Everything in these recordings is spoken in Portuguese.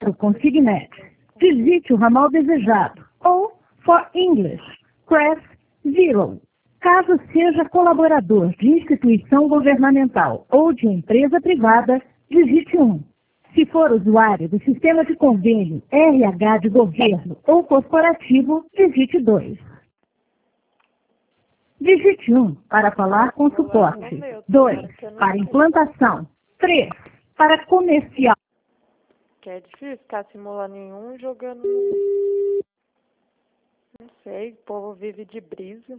O Consignet. Digite o ramal desejado. Ou, for English, press 0. Caso seja colaborador de instituição governamental ou de empresa privada, digite 1. Se for usuário do sistema de convênio RH de governo ou corporativo, digite 2. Digite 1 para falar com suporte. 2 para implantação. 3 para comercial. Que é difícil ficar simulando nenhum jogando. Não sei, o povo vive de brisa.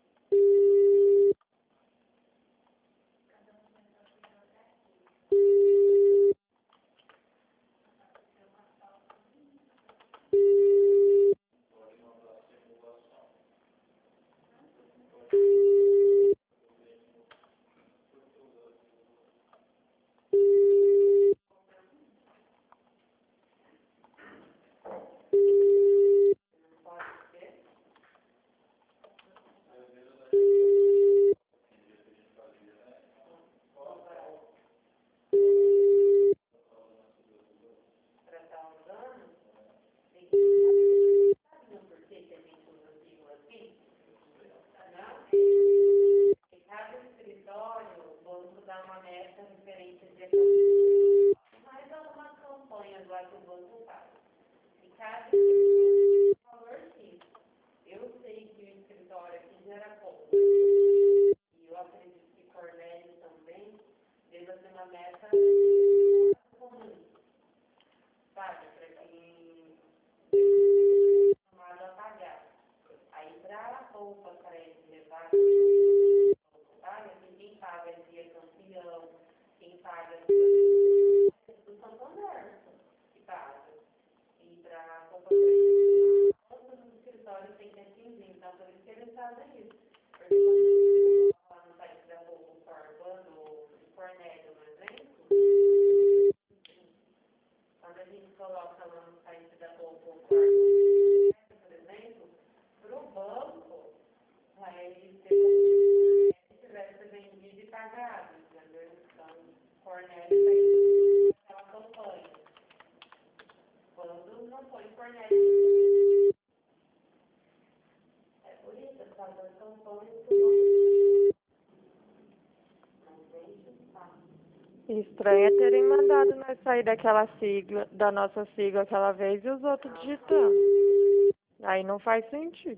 Estranho é terem mandado nós sair daquela sigla, da nossa sigla aquela vez e os outros digitando. Aí não faz sentido.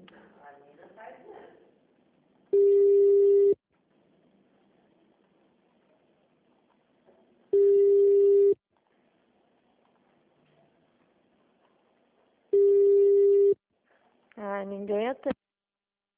Ah, ninguém atende.